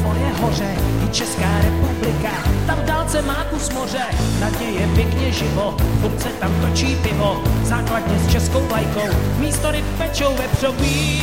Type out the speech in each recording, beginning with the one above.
moje hoře, i Česká republika, tam v dálce má kus moře, na dně je pěkně živo, furt se tam točí pivo, základně s českou vlajkou, místo ryb pečou vepřový.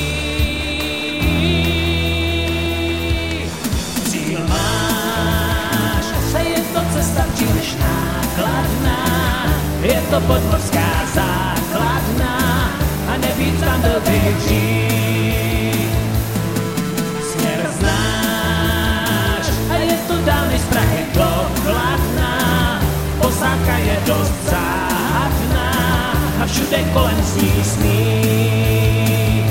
Cíl máš, a je to cesta příliš nákladná, je to podmořská základna a nebýt tam byl by dřív. Směr znáš a je to dálnic z Prahy do Kladna, posádka je dost záhadná a všude kolem zní smích.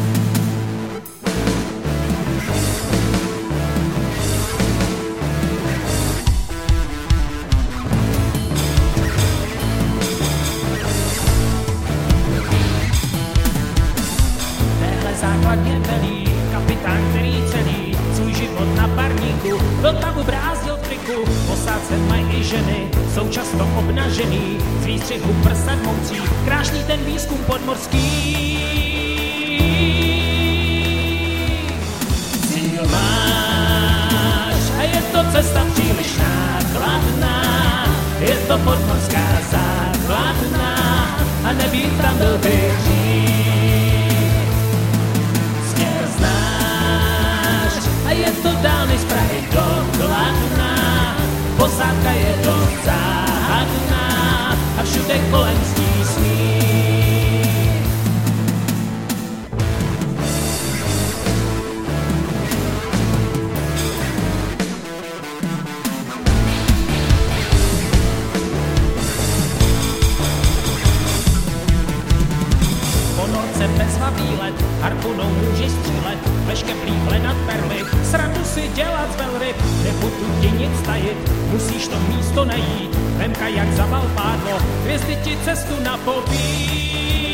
Základně velí kapitán, který celý svůj život na parníku do tahu brázdil triku. Posádce mají i ženy, jsou často obnažený, z výstřihu prsat moucí, krášlí ten výzkum podmorský. Cíl máš a je to cesta příliš nákladná, je to podmorská základna a nebýt tam byl by dřív. A je to dálnic z Prahy do Kladna, posádka je dost záhadná a všude kolem zní smích. Ponorce bezva výlet, harpunou můžeš střílet, vleškem plíhle nad perly, srandu si dělat z velryb, nebudu ti nic tajit, musíš to místo najít, vem kajak zabal pádlo, hvězdy ti cestu napoví.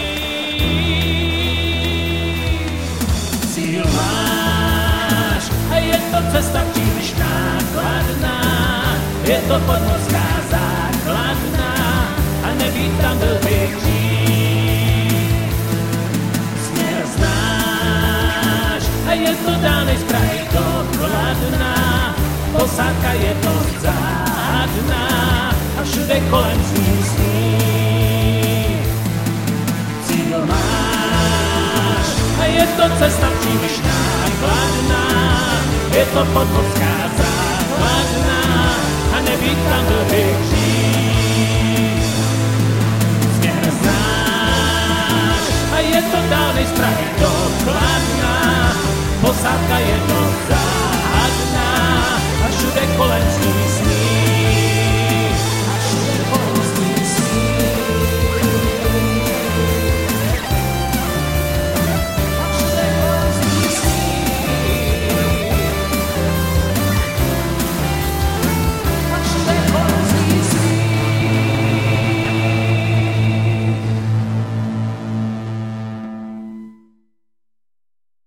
Cíl máš a je to cesta příliš nákladná, je to podmořská základna a nebýt tam byl by dřív. Směr znáš a je to dálnic z Prahy do Kladna, posádka je dost záhadná a všude kolem zní smích. Cíl máš a je to cesta příliš nákladná, je to podmořská základna a nebýt tam byl by dřív. Směr znáš a je to dálnic z Prahy do Kladna, posádka je